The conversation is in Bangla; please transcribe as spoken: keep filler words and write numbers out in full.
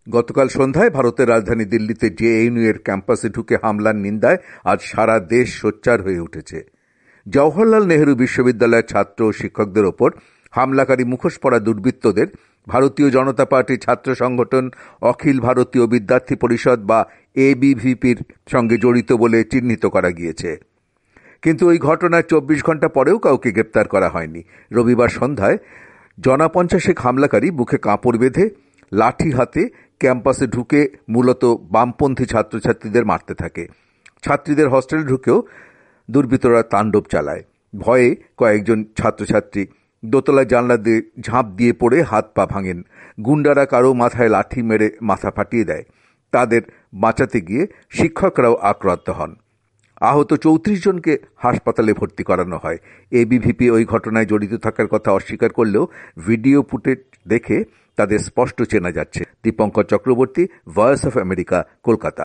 গতকাল সন্ধ্যায় ভারতের রাজধানী দিল্লিতে জেএনইউ এর ক্যাম্পাসে ঢুকে হামলার নিন্দায় আজ সারা দেশ সোচ্চার হয়ে উঠেছে। জওহরলাল নেহরু বিশ্ববিদ্যালয়ের ছাত্র ও শিক্ষকদের ওপর হামলাকারী মুখোশ পরা দুর্বৃত্তদের ভারতীয় জনতা পার্টি ছাত্র সংগঠন, অখিল ভারতীয় বিদ্যার্থী পরিষদ বা এবিভিপির সঙ্গে জড়িত বলে চিহ্নিত করা গিয়েছে। কিন্তু ওই ঘটনার চব্বিশ ঘন্টা পরেও কাউকে গ্রেপ্তার করা হয়নি। রবিবার সন্ধ্যায় জনপঞ্চাশেক হামলাকারী বুকে কাপড় বেঁধে লাঠি হাতে ক্যাম্পাসে ঢুকে মূলত বামপন্থী ছাত্রছাত্রীদের মারতে থাকে। ছাত্রীদের হস্টেলে ঢুকেও দুর্বৃত্তরা তাণ্ডব চালায়। ভয়ে কয়েকজন ছাত্রছাত্রী দোতলা জানলা দিয়ে ঝাঁপ দিয়ে পড়ে হাত পা ভাঙেন। গুন্ডারা কারো মাথায় লাঠি মেরে মাথা ফাটিয়ে দেয়। তাদের বাঁচাতে গিয়ে শিক্ষকরাও আক্রান্ত হন। আহত চৌত্রিশ জনকে হাসপাতালে ভর্তি করানো হয়। এবিভিপি ওই ঘটনায় জড়িত থাকার কথা অস্বীকার করলেও ভিডিও ফুটেজ দেখে তাদের স্পষ্ট চেনা যাচ্ছে। Dipankar Chakraborty, voice of America, Kolkata.